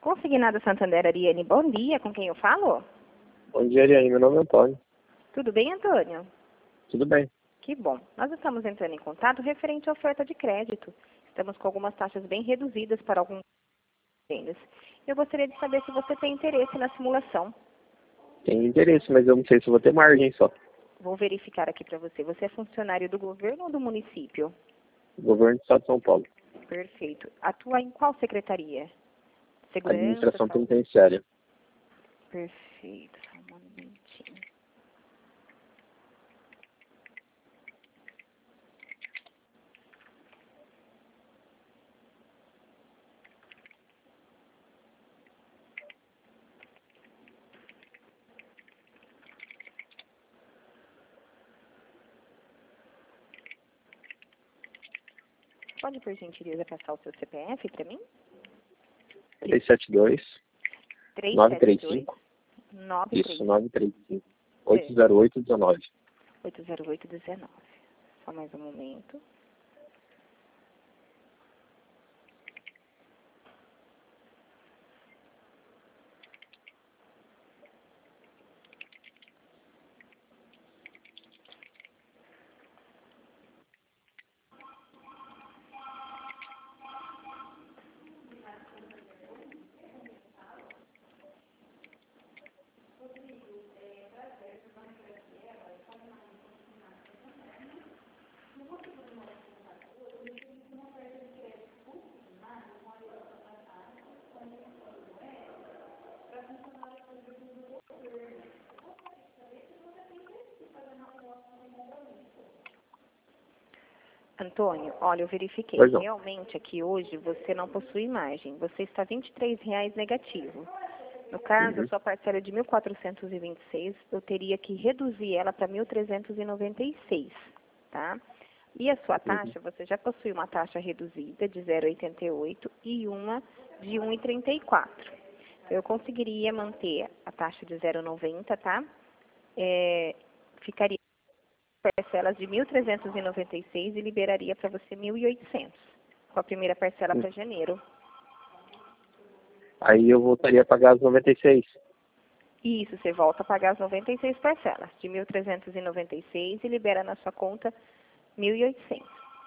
Consignado Santander, Ariane, bom dia. Com quem eu falo? Bom dia, Ariane. Meu nome é Antônio. Tudo bem, Antônio? Tudo bem. Que bom. Nós estamos entrando em contato referente à oferta de crédito. Estamos com algumas taxas bem reduzidas para alguns deles. Eu gostaria de saber se você tem interesse na simulação. Tenho interesse, mas eu não sei se vou ter margem só. Vou verificar aqui para você. Você é funcionário do governo ou do município? Governo do Estado de São Paulo. Perfeito. Atua em qual secretaria? Segurança? Administração Saúde? penitenciária. Perfeito. Só um momentinho. Pode, por gentileza, passar o seu CPF para mim? 372 935. 935. Isso, 935. 80819. 80819. Só mais um momento. Antônio, olha, eu verifiquei. Pois não. Realmente, aqui hoje, você não possui margem. Você está R$ 23,00 negativo. No caso, a sua parcela é de 1.426, eu teria que reduzir ela para 1.396, tá? E a sua taxa, você já possui uma taxa reduzida de 0,88 e uma de 1,34. Eu conseguiria manter a taxa de 0,90, tá? Ficaria parcelas de 1.396 e liberaria para você 1.800, com a primeira parcela para janeiro. Aí eu voltaria a pagar as 96. Isso, você volta a pagar as 96 parcelas de 1.396 e libera na sua conta 1.800.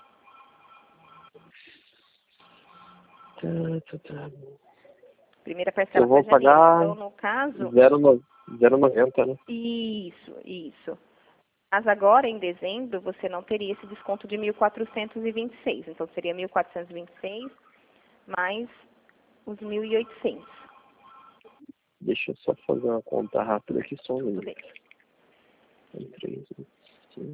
Primeira parcela Eu vou para janeiro. pagar Então, no caso... 0,90, né? Isso. Mas agora, em dezembro, você não teria esse desconto de 1.426. Então, seria 1.426 mais os 1.800. Deixa eu só fazer uma conta rápida aqui, só um Tudo minuto. bem. 3, 5,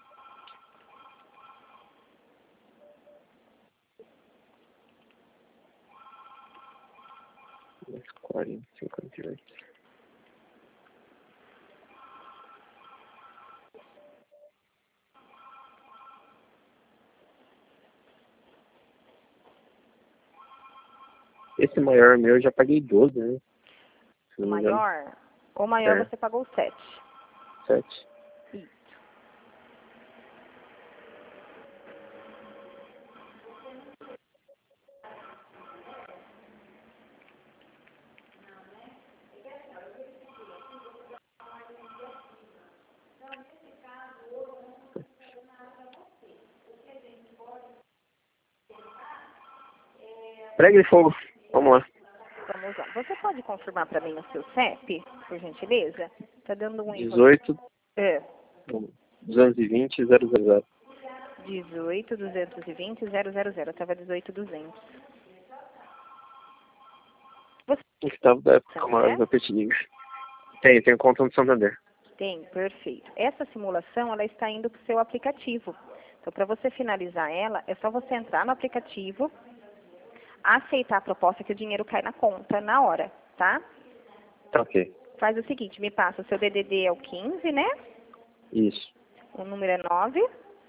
40, 58. Esse maior meu eu já paguei 12, né? Se O não me engano. maior É. você pagou 7. 7. Isso. Prega de fogo. Vamos lá. Vamos lá. Você pode confirmar para mim o seu CEP, por gentileza? Tá dando um erro. 18 É. 220 000. 18 220 000. Tava 18 200. Você Que estava da época tem, maior né? da Petiniga. Tenho conta no Santander. Tem, perfeito. Essa simulação, ela está indo para o seu aplicativo. Então, para você finalizar ela, é só você entrar no aplicativo, aceitar a proposta que o dinheiro cai na conta na hora, tá? Tá ok. Faz o seguinte, me passa o seu DDD é o 15, né? Isso. O número é 9.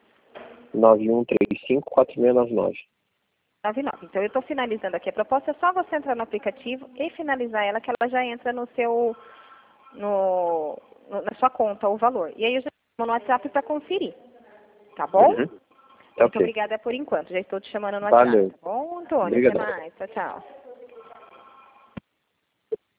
9135 4699. 99. Então, eu estou finalizando aqui a proposta. É só você entrar no aplicativo e finalizar ela, que ela já entra no seu, na sua conta, o valor. E aí, eu já chamo no WhatsApp para conferir. Tá bom? Tá Muito ok. obrigada por enquanto. Já estou te chamando no WhatsApp. Valeu. Tá bom, Antônio? Obrigado. Até mais. Tchau, tchau.